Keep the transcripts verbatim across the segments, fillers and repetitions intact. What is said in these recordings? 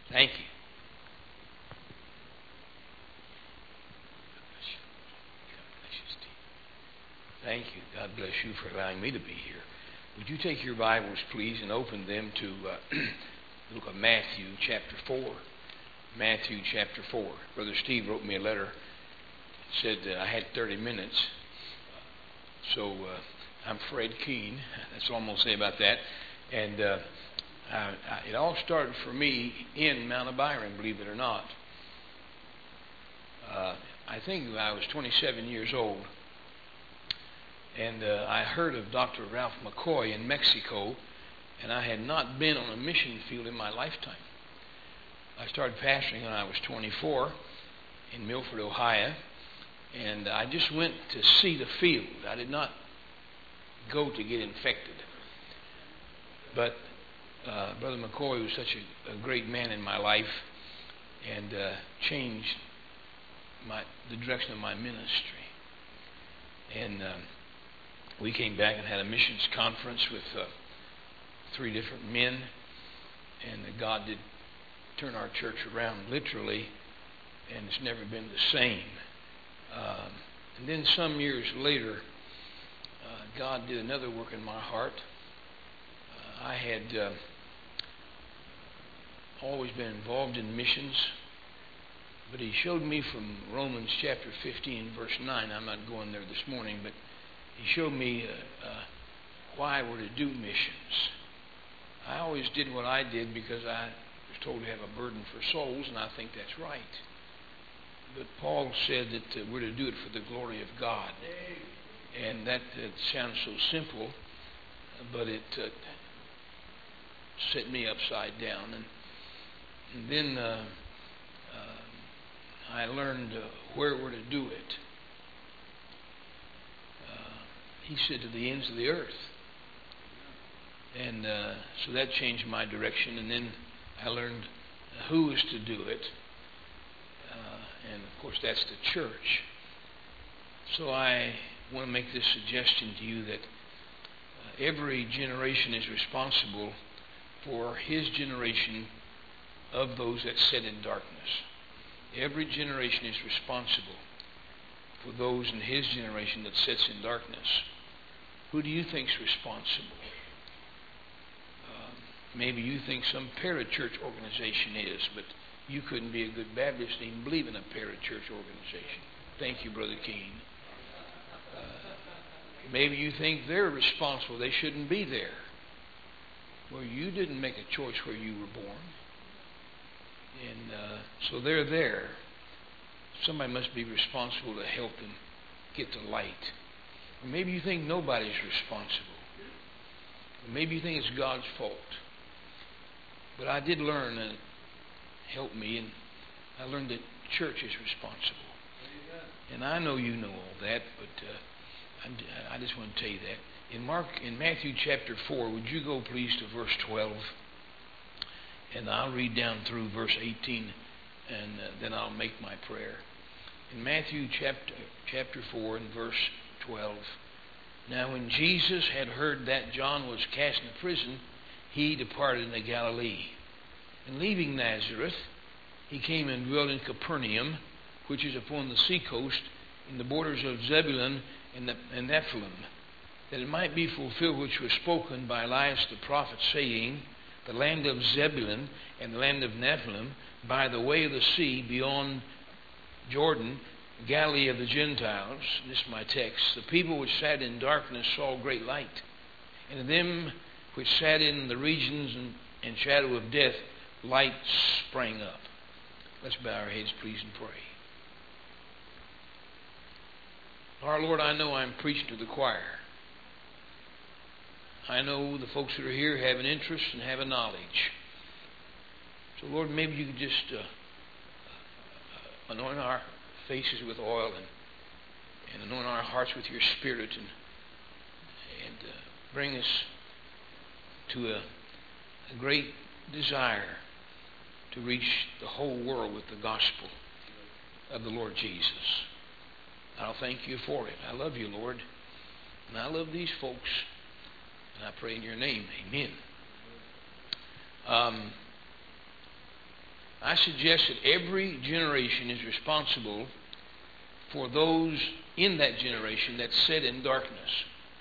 Thank you. Thank you. God bless you for allowing me to be here. Would you take your Bibles, please, and open them to uh, the book of Matthew, chapter four. Matthew, chapter four. Brother Steve wrote me a letter. Said that I had thirty minutes. So uh, I'm Fred Keene. That's all I'm going to say about that. And uh, I, I, it all started for me in Mount Abiram, believe it or not. Uh, I think I was twenty-seven years old. And uh, I heard of Doctor Ralph McCoy in Mexico, and I had not been on a mission field in my lifetime. I started pastoring when I was twenty-four in Milford, Ohio, and I just went to see the field. I did not go to get infected. But uh, Brother McCoy was such a, a great man in my life and uh, changed my, the direction of my ministry. And uh, we came back and had a missions conference with uh, three different men, and uh, God did turn our church around literally, and it's never been the same. Um, and then some years later, uh, God did another work in my heart. Uh, I had uh, always been involved in missions, but He showed me from Romans chapter fifteen, verse nine. I'm not going there this morning, but He showed me uh, uh, why we're to do missions. I always did what I did because I was told to have a burden for souls, and I think that's right. But Paul said that uh, we're to do it for the glory of God. And that uh, sounds so simple, but it uh, set me upside down. And, and then uh, uh, I learned uh, where we're to do it. Uh, he said to the ends of the earth. And uh, so that changed my direction. And then I learned who is to do it. Uh, and of course that's the church. So I want to make this suggestion to you that uh, every generation is responsible for his generation of those that sit in darkness. Every generation is responsible for those in his generation that sits in darkness. Who do you think is responsible? Uh, maybe you think some parachurch organization is, but you couldn't be a good Baptist and even believe in a parachurch organization. Thank you, Brother Keene. Uh, maybe you think they're responsible. They shouldn't be there. Well, you didn't make a choice where you were born. And uh, so they're there. Somebody must be responsible to help them get the light. Or maybe you think nobody's responsible. Or maybe you think it's God's fault. But I did learn, and it helped me, and I learned that church is responsible. And I know you know all that, but uh, I, I just want to tell you that. In Mark, in Matthew chapter four, would you go please to verse twelve? And I'll read down through verse eighteen, and uh, then I'll make my prayer. In Matthew chapter, chapter four and verse twelve. Now when Jesus had heard that John was cast into prison, he departed into Galilee. And leaving Nazareth, he came and dwelt in Capernaum, which is upon the seacoast, in the borders of Zebulun and, and Nephthalim, that it might be fulfilled which was spoken by Elias the prophet, saying, the land of Zebulun and the land of Nephthalim, by the way of the sea beyond Jordan, Galilee of the Gentiles. This is my text. The people which sat in darkness saw great light, and them which sat in the regions and, and shadow of death, light sprang up. Let's bow our heads, please, and pray. Our Lord, I know I'm preaching to the choir. I know the folks that are here have an interest and have a knowledge. So, Lord, maybe you could just uh, anoint our faces with oil and, and anoint our hearts with your Spirit and, and uh, bring us to a, a great desire to reach the whole world with the gospel of the Lord Jesus. I'll thank you for it. I love you, Lord. And I love these folks. And I pray in your name. Amen. Um, I suggest that every generation is responsible for those in that generation that sit in darkness.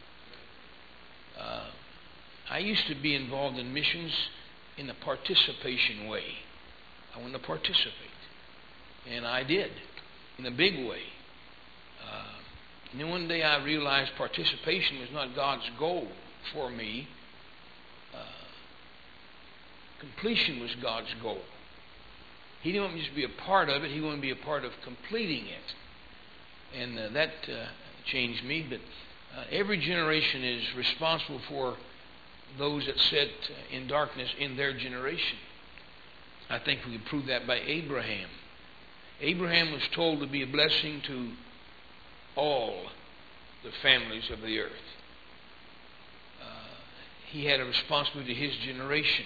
Uh, I used to be involved in missions in a participation way. I wanted to participate. And I did, in a big way. Uh, and then one day I realized participation was not God's goal for me. Uh, completion was God's goal. He didn't want me just to be a part of it. He wanted me to be a part of completing it. And uh, that uh, changed me. But uh, every generation is responsible for those that sit in darkness in their generation. I think we can prove that by Abraham. Abraham was told to be a blessing to all the families of the earth. Uh, he had a responsibility to his generation.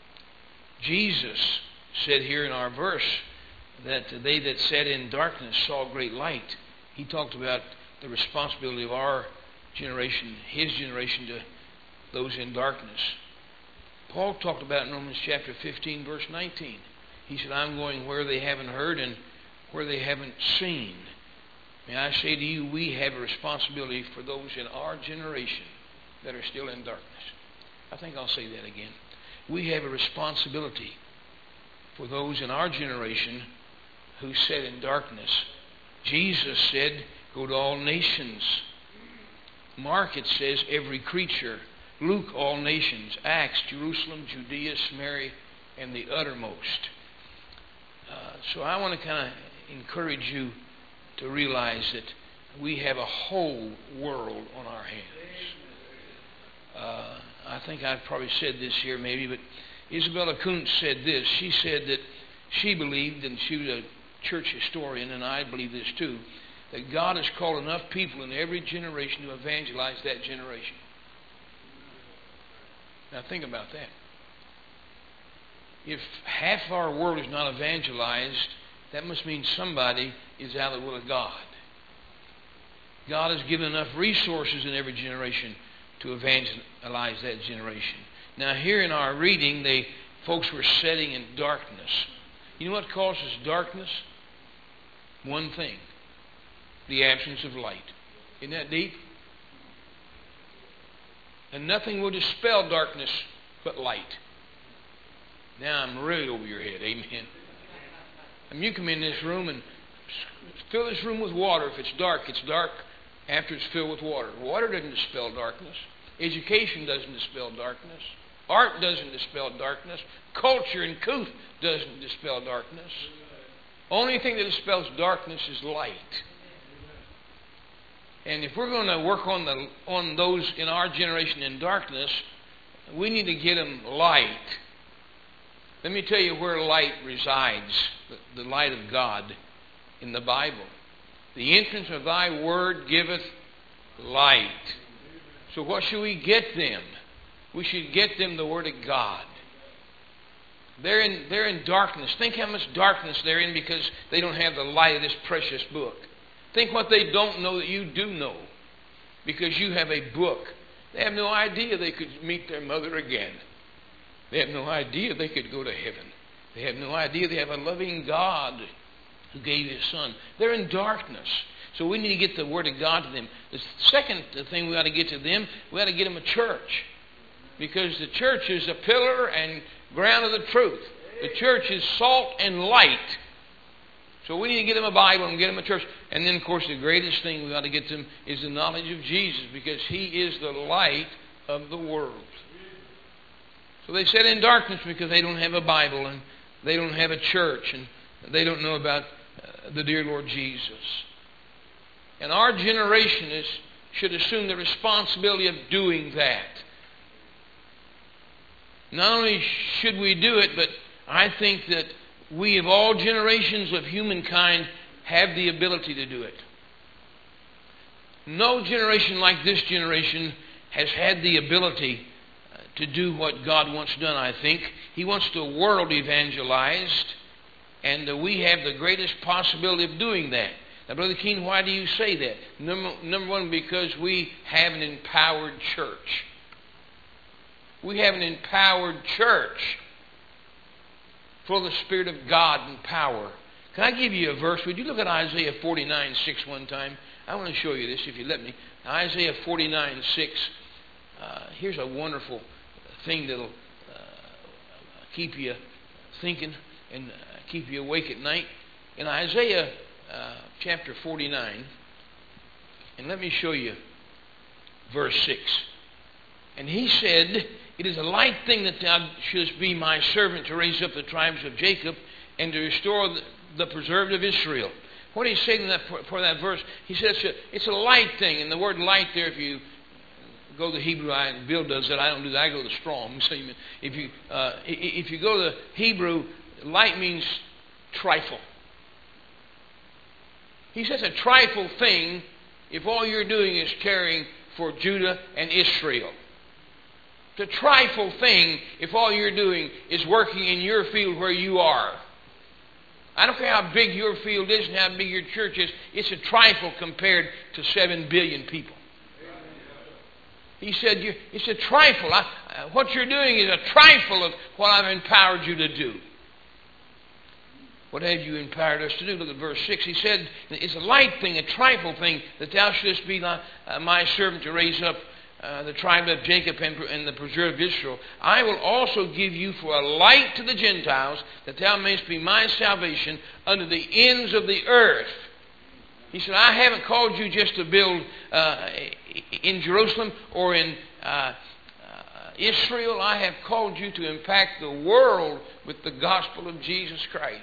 Jesus said here in our verse that they that sat in darkness saw great light. He talked about the responsibility of our generation, his generation, to those in darkness. Paul talked about in Romans chapter fifteen, verse nineteen. He said, I'm going where they haven't heard and where they haven't seen. May I say to you, we have a responsibility for those in our generation that are still in darkness. I think I'll say that again. We have a responsibility for those in our generation who sit in darkness. Jesus said, go to all nations. Mark, it says, every creature. Luke, all nations. Acts, Jerusalem, Judea, Samaria, and the uttermost. Uh, so I want to kind of encourage you to realize that we have a whole world on our hands. Uh, I think I've probably said this here maybe, but Isabella Kuntz said this. She said that she believed, and she was a church historian, and I believe this too, that God has called enough people in every generation to evangelize that generation. Now think about that. If half our world is not evangelized, that must mean somebody is out of the will of God. God has given enough resources in every generation to evangelize that generation. Now here in our reading, they folks were sitting in darkness. You know what causes darkness? One thing. The absence of light. Isn't that deep? And nothing will dispel darkness but light. Now I'm really over your head. Amen. I mean, you come in this room and fill this room with water. If it's dark, it's dark after it's filled with water. Water doesn't dispel darkness. Education doesn't dispel darkness. Art doesn't dispel darkness. Culture and couth doesn't dispel darkness. Only thing that dispels darkness is light. And if we're going to work on the on those in our generation in darkness, we need to get them light. Let me tell you where light resides, the, the light of God in the Bible. The entrance of thy word giveth light. So what should we get them? We should get them the word of God. They're in, they're in darkness. Think how much darkness they're in because they don't have the light of this precious book. Think what they don't know that you do know because you have a book. They have no idea they could meet their mother again. They have no idea they could go to heaven. They have no idea they have a loving God who gave His Son. They're in darkness. So we need to get the Word of God to them. The second thing we ought to get to them, we ought to get them a church. Because the church is a pillar and ground of the truth. The church is salt and light. So we need to get them a Bible and get them a church. And then, of course, the greatest thing we ought to get them is the knowledge of Jesus, because He is the light of the world. So they sit in darkness because they don't have a Bible and they don't have a church and they don't know about uh, the dear Lord Jesus. And our generation is should assume the responsibility of doing that. Not only should we do it, but I think that we of all generations of humankind have the ability to do it. No generation like this generation has had the ability to do what God wants done, I think. He wants the world evangelized, and uh, we have the greatest possibility of doing that. Now, Brother Keene, why do you say that? Number, number one, because we have an empowered church. We have an empowered church. full of the Spirit of God and power. Can I give you a verse? Would you look at Isaiah forty-nine six one time? I want to show you this if you let me. Isaiah forty-nine six. Uh, here's a wonderful thing that'll uh, keep you thinking and uh, keep you awake at night. In Isaiah uh, chapter forty-nine, and let me show you verse six. And he said, "It is a light thing that thou shouldest be my servant to raise up the tribes of Jacob and to restore the, the preserved of Israel." What he's saying that for, for that verse, he says it's a, it's a light thing. And the word light there, if you go to the Hebrew, I, Bill does that, I don't do that, I go to the Strong. So you, if, you, uh, if you go to the Hebrew, light means trifle. He says a trifle thing if all you're doing is caring for Judah and Israel. It's a trifle thing if all you're doing is working in your field where you are. I don't care how big your field is and how big your church is. It's a trifle compared to seven billion people. He said, it's a trifle. I, what you're doing is a trifle of what I've empowered you to do. What have you empowered us to do? Look at verse six. He said, it's a light thing, a trifle thing, that thou shouldest be my, uh, my servant to raise up uh, the tribe of Jacob and, and the preserved Israel. I will also give you for a light to the Gentiles, that thou mayest be my salvation unto the ends of the earth. He said, I haven't called you just to build uh, in Jerusalem or in uh, uh, Israel. I have called you to impact the world with the gospel of Jesus Christ.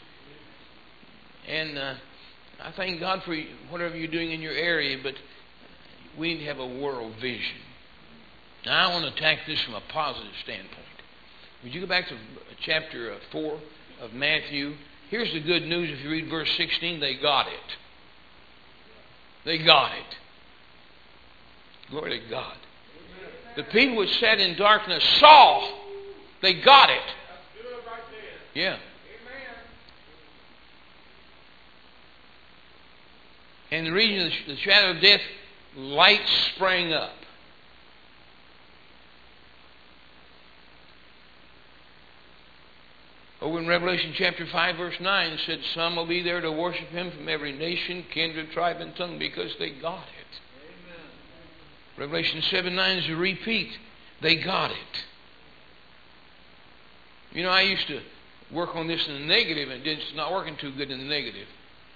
And uh, I thank God for whatever you're doing in your area, but we need to have a world vision. Now, I want to attack this from a positive standpoint. Would you go back to chapter four of Matthew? Here's the good news. If you read verse sixteen, they got it. They got it. Glory to God. The people which sat in darkness saw. They got it. Yeah. In the region of the shadow of death, light sprang up. Over in Revelation chapter five, verse nine, it said, some will be there to worship Him from every nation, kindred, tribe, and tongue, because they got it. Amen. Revelation seven nine is a repeat. They got it. You know, I used to work on this in the negative, and it's not working too good in the negative.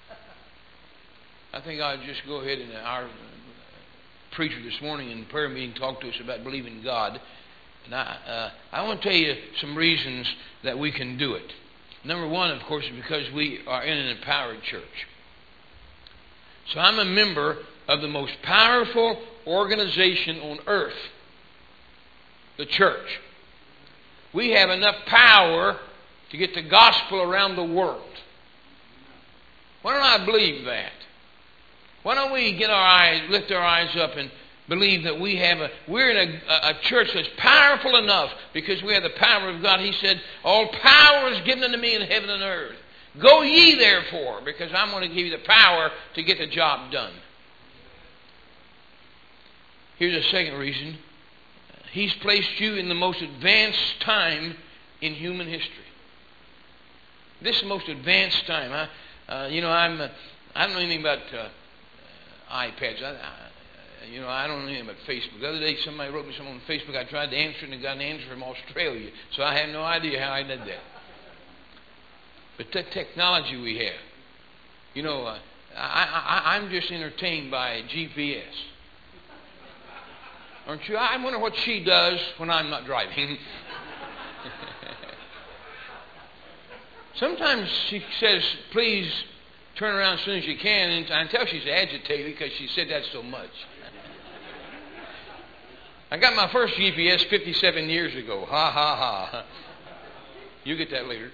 I think I'll just go ahead and our preacher this morning in the prayer meeting talked to us about believing God. And I, uh, I want to tell you some reasons that we can do it. Number one, of course, is because we are in an empowered church. So I'm a member of the most powerful organization on earth, the church. We have enough power to get the gospel around the world. Why don't I believe that? Why don't we get our eyes, lift our eyes up and believe that we have a, we're in a, a church that's powerful enough because we have the power of God. He said, all power is given unto me in heaven and earth. Go ye therefore, because I'm going to give you the power to get the job done. Here's a second reason. He's placed you in the most advanced time in human history. This is the most advanced time. I, uh, you know, I'm, uh, I don't know anything about uh, iPads. I, I, you know, I don't know anything about Facebook. The other day, somebody wrote me something on Facebook. I tried to answer it, and I got an answer from Australia. So I have no idea how I did that. But the technology we have, you know, uh, I, I, I'm just entertained by G P S. Aren't you? I wonder what she does when I'm not driving. Sometimes she says, please turn around as soon as you can, and I can tell she's agitated because she said that so much. I got my first G P S fifty-seven years ago. Ha, ha, ha. You get that later.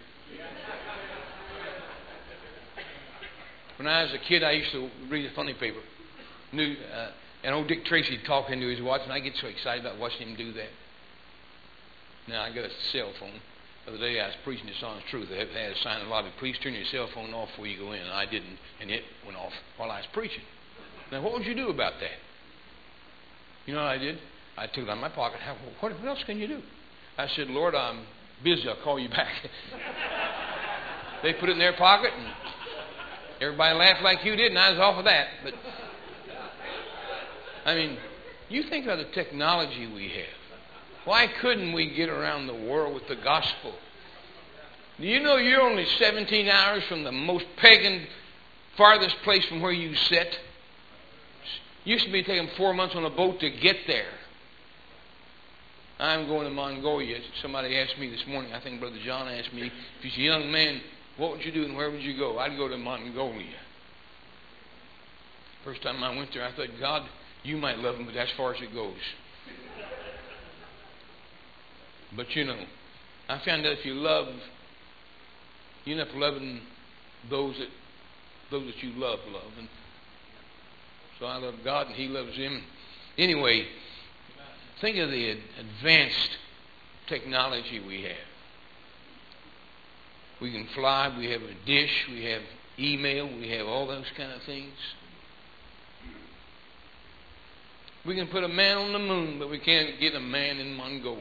When I was a kid, I used to read a funny paper. New, uh, and old Dick Tracy talking to his watch, and I get so excited about watching him do that. Now, I got a cell phone. The other day I was preaching this honest truth. They had a sign in the lobby, please turn your cell phone off before you go in. And I didn't, and it went off while I was preaching. Now, what would you do about that? You know what I did? I took it out of my pocket. How, what, what else can you do? I said, Lord, I'm busy, I'll call you back. They put it in their pocket, and everybody laughed like you did, and I was off of that. But I mean, you think of the technology we have. Why couldn't we get around the world with the gospel? Do you know you're only seventeen hours from the most pagan, farthest place from where you sit? Used to be taking four months on a boat to get there. I'm going to Mongolia. Somebody asked me this morning, I think Brother John asked me, if he's a young man, what would you do and where would you go? I'd go to Mongolia. First time I went there, I thought, God, you might love him, but that's as far as it goes. But you know, I found out if you love, you end up loving those that those that you love, love. And so I love God and he loves him. Anyway, think of the advanced technology we have. We can fly, we have a dish, we have email, we have all those kind of things. We can put a man on the moon, but we can't get a man in Mongolia.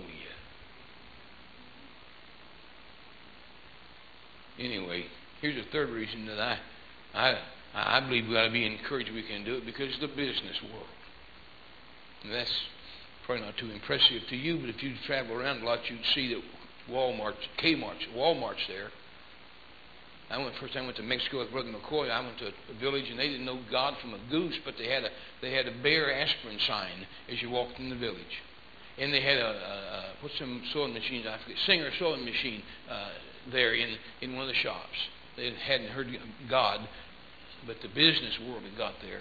Anyway, here's a third reason that I I, I believe we ought to be encouraged we can do it, because of the business world. And that's probably not too impressive to you, but if you travel around a lot, you'd see that Walmart, Kmart's, Walmart's there. I went first time I went to Mexico with Brother McCoy. I went to a village and they didn't know God from a goose, but they had a they had a Bear aspirin sign as you walked in the village, and they had a, a, a what's some sewing machines? I forget, Singer sewing machine uh, there in in one of the shops. They hadn't heard God, but the business world had got there.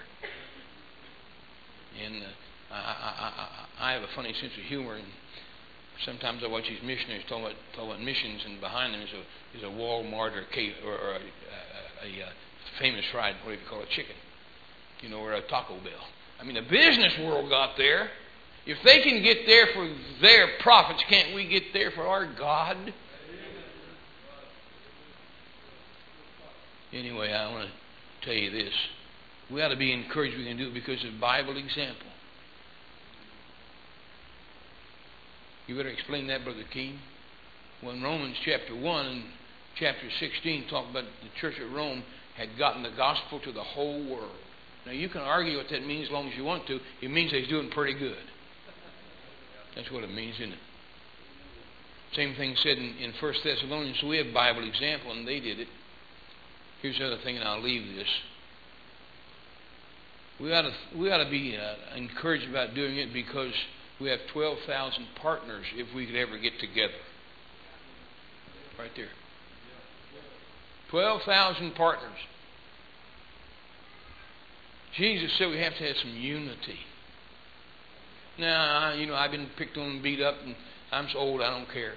And uh, I, I, I I have a funny sense of humor, and sometimes I watch these missionaries talking about, talking about missions, and behind them is a is a Walmart or, K, or, or a, a, a, a famous fried, what do you call it, chicken, you know, or a Taco Bell. I mean, the business world got there. If they can get there for their profits, can't we get there for our God? Anyway, I want to tell you this. We ought to be encouraged we can do it because of Bible example. You better explain that, Brother Keene. When Romans chapter one and chapter sixteen talk about the church at Rome had gotten the gospel to the whole world. Now, you can argue what that means as long as you want to. It means they're doing pretty good. That's what it means, isn't it? Same thing said in, in First Thessalonians. So we have Bible example, and they did it. Here's the other thing, and I'll leave this. We ought to, we ought to be uh, encouraged about doing it because we have twelve thousand partners if we could ever get together. Right there. twelve thousand partners. Jesus said we have to have some unity. Now, you know, I've been picked on and beat up, and I'm so old I don't care.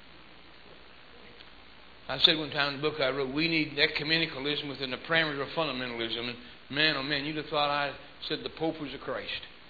I said one time in the book I wrote, we need ecumenicalism within the parameters of fundamentalism. And man, oh man, you'd have thought I said the Pope was a Christ.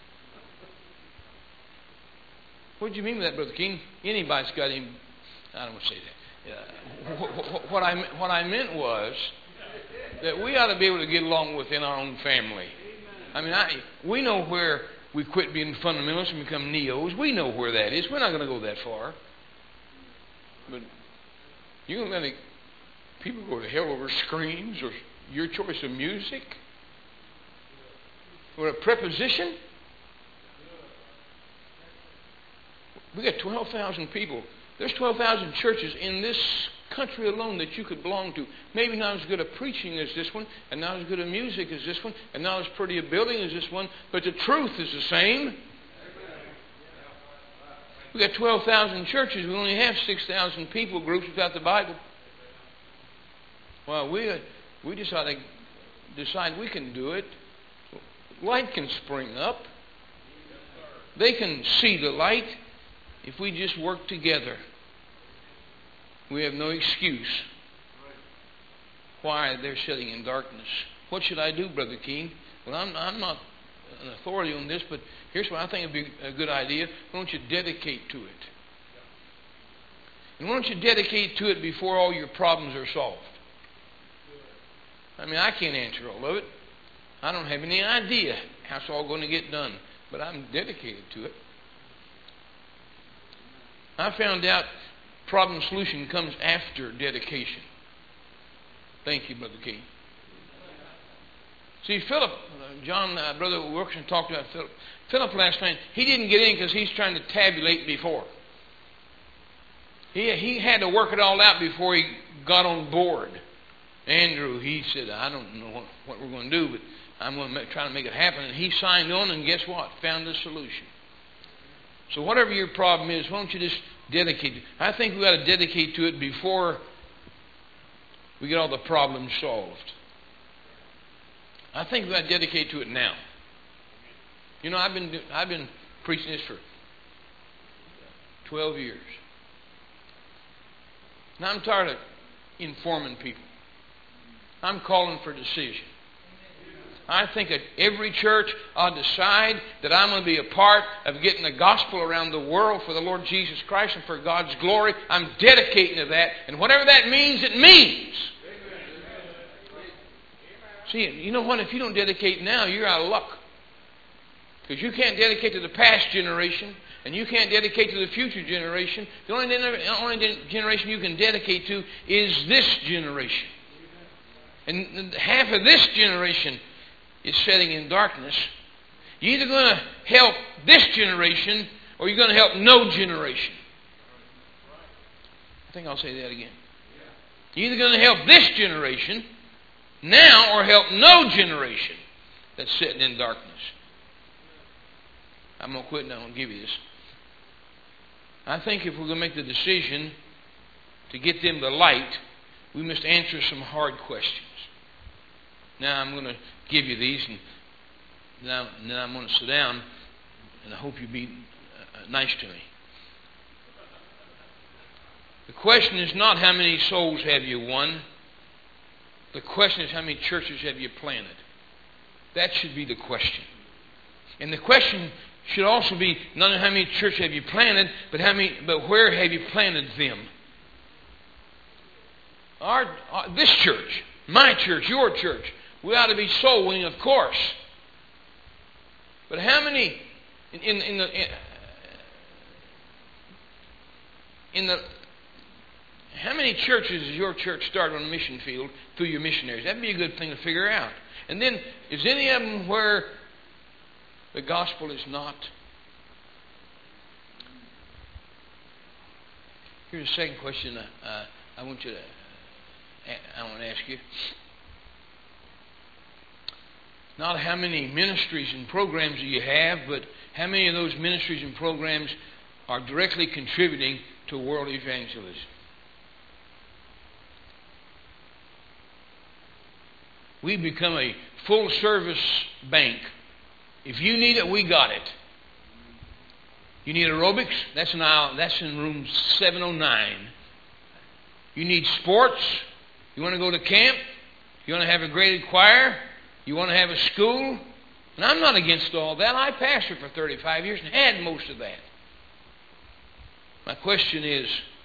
What do you mean by that, Brother King? Anybody's got him. I don't want to say that. Uh, what, I, what I meant was that we ought to be able to get along within our own family. I mean, I, we know where we quit being fundamentalists and become neos. We know where that is. We're not going to go that far. But you're going to let people go to hell over screens or your choice of music or a preposition? We got twelve thousand people. There's twelve thousand churches in this country alone that you could belong to. Maybe not as good a preaching as this one, and not as good a music as this one, and not as pretty a building as this one, but the truth is the same. We got twelve thousand churches. We only have six thousand people groups without the Bible. Well, we we just ought to decide we can do it. Light can spring up. They can see the light. If we just work together, we have no excuse why they're sitting in darkness. What should I do, Brother King? Well, I'm, I'm not an authority on this, but here's what I think would be a good idea. Why don't you dedicate to it? And why don't you dedicate to it before all your problems are solved? I mean, I can't answer all of it. I don't have any idea how it's all going to get done, but I'm dedicated to it. I found out problem solution comes after dedication. Thank you, Brother King. See, Philip, uh, John, uh, Brother Wilkerson talked about Philip. Philip last night, he didn't get in because he's trying to tabulate before. He, he had to work it all out before he got on board. Andrew, he said, I don't know what, what we're going to do, but I'm going to make, try to make it happen. And he signed on, and guess what? Found a solution. So whatever your problem is, why don't you just dedicate? I think we've got to dedicate to it before we get all the problems solved. I think we've got to dedicate to it now. You know, I've been I've been preaching this for twelve years. Now I'm tired of informing people. I'm calling for decision. I think that every church ought to decide that I'm going to be a part of getting the gospel around the world for the Lord Jesus Christ and for God's glory. I'm dedicating to that. And whatever that means, it means. See, you know what? If you don't dedicate now, you're out of luck. Because you can't dedicate to the past generation, and you can't dedicate to the future generation. The only, the only generation you can dedicate to is this generation. And half of this generation is setting in darkness. You're either going to help this generation, or you're going to help no generation. I think I'll say that again. You're either going to help this generation now, or help no generation that's sitting in darkness. I'm going to quit now. I'm going to give you this. I think if we're going to make the decision to get them the light, we must answer some hard questions. Now I'm going to give you these, and then I'm, then I'm going to sit down, and I hope you be uh, nice to me. The question is not how many souls have you won. The question is how many churches have you planted. That should be the question. And the question should also be not how many churches have you planted, but how many, but where have you planted them? Our, our this church, my church, your church, we ought to be soul winning, of course. But how many in, in, in the in, in the how many churches has your church started on the mission field through your missionaries? That'd be a good thing to figure out. And then, is any of them where the gospel is not? Here's a second question uh, I want you to I want to ask you. Not how many ministries and programs do you have, but how many of those ministries and programs are directly contributing to world evangelism? We've become a full-service bank. If you need it, we got it. You need aerobics? That's in aisle, that's in room seven oh nine. You need sports? You want to go to camp? You want to have a graded choir? You want to have a school? And I'm not against all that. I pastored for thirty-five years and had most of that. My question is,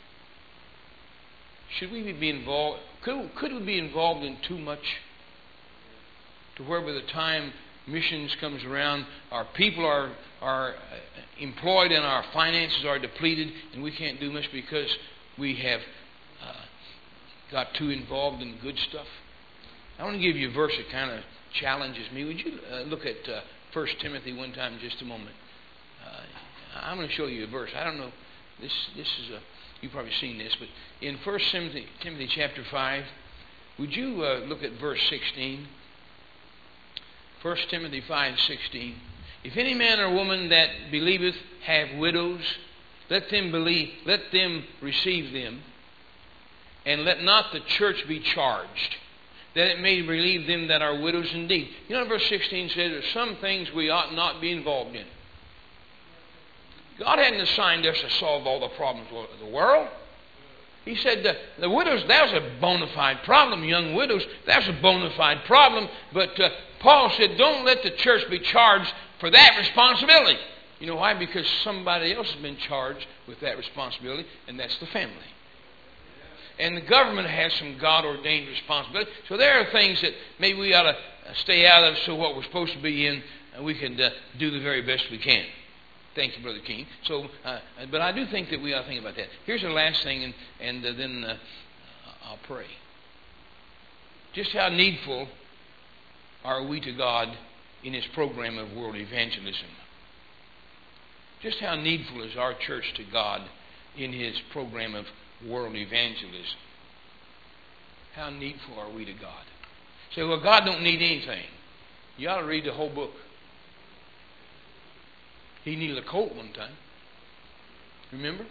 should we be involved? Could, could we be involved in too much? To where by the time missions comes around, our people are are employed and our finances are depleted, and we can't do much because we have uh, got too involved in good stuff. I want to give you a verse that kind of challenges me. Would you uh, look at uh, First Timothy one time, just a moment? Uh, I'm going to show you a verse. I don't know. This this is a you've probably seen this, but in First Timothy, Timothy chapter five, would you uh, look at verse sixteen? First Timothy five sixteen. If any man or woman that believeth have widows, let them believe, let them receive them, and let not the church be charged, that it may relieve them that are widows indeed. You know, verse sixteen says there's some things we ought not be involved in. God hadn't assigned us to solve all the problems of the world. He said the, the widows, that was a bona fide problem. Young widows, that's a bona fide problem. But uh, Paul said, don't let the church be charged for that responsibility. You know why? Because somebody else has been charged with that responsibility, and that's the family. And the government has some God-ordained responsibility. So there are things that maybe we ought to stay out of, so what we're supposed to be in, uh, we can uh, do the very best we can. Thank you, Brother King. So, uh, but I do think that we ought to think about that. Here's the last thing, and, and uh, then uh, I'll pray. Just how needful are we to God in His program of world evangelism? Just how needful is our church to God in His program of world evangelism? How needful are we to God? Say, well, God don't need anything. You ought to read the whole book. He needed a colt one time. Remember?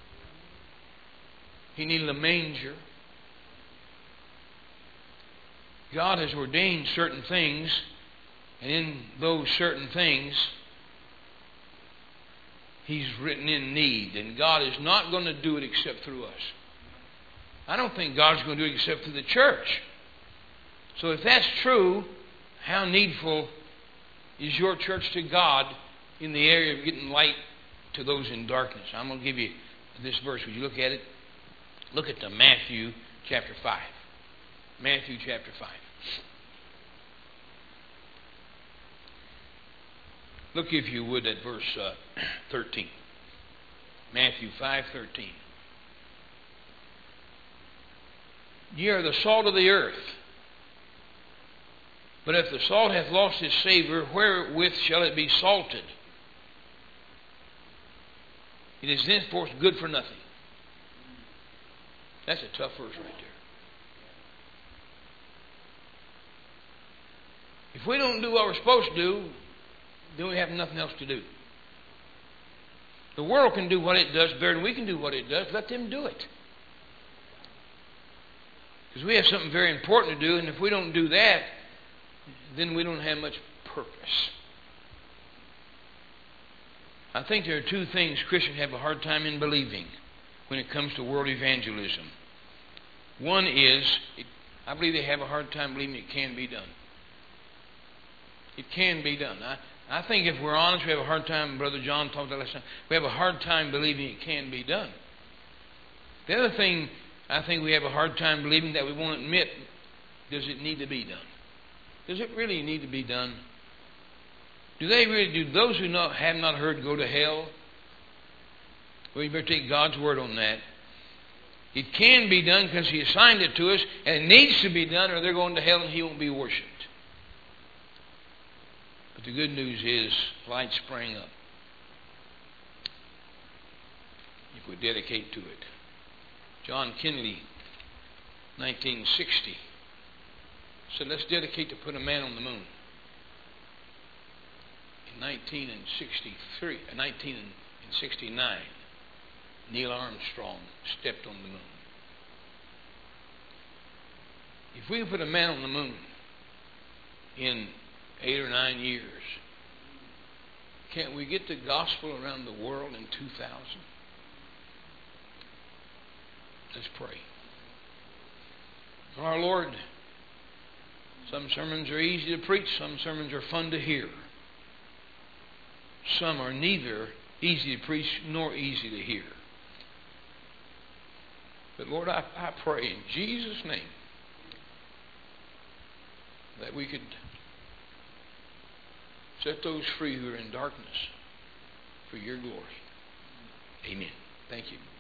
He needed a manger. God has ordained certain things, and in those certain things, He's written in need. And God is not going to do it except through us. I don't think God's going to do it except through the church. So if that's true, how needful is your church to God in the area of getting light to those in darkness? I'm going to give you this verse. Would you look at it? Look at the Matthew chapter five. Matthew chapter five. Look, if you would, at verse uh, thirteen. Matthew five thirteen. Ye are the salt of the earth. But if the salt hath lost its savour, wherewith shall it be salted? It is thenceforth good for nothing. That's a tough verse right there. If we don't do what we're supposed to do, then we have nothing else to do. The world can do what it does better than we can do what it does. Let them do it. Because we have something very important to do, and if we don't do that, then we don't have much purpose. I think there are two things Christians have a hard time in believing when it comes to world evangelism. One is, I believe they have a hard time believing it can be done. It can be done. I, I think if we're honest, we have a hard time, Brother John talked about last time, we have a hard time believing it can be done. The other thing I think we have a hard time believing that we won't admit, does it need to be done? Does it really need to be done? Do they really, do those who not, have not heard go to hell? Well, you better take God's word on that. It can be done because He assigned it to us, and it needs to be done or they're going to hell and He won't be worshipped. But the good news is light sprang up if we dedicate to it. John Kennedy, nineteen sixty, said, let's dedicate to put a man on the moon. In nineteen sixty-three, nineteen sixty-nine, Neil Armstrong stepped on the moon. If we can put a man on the moon in eight or nine years, can't we get the gospel around the world in two thousand? Let's pray. Our Lord, some sermons are easy to preach, some sermons are fun to hear. Some are neither easy to preach nor easy to hear. But Lord, I, I pray in Jesus' name that we could set those free who are in darkness for your glory. Amen. Thank you.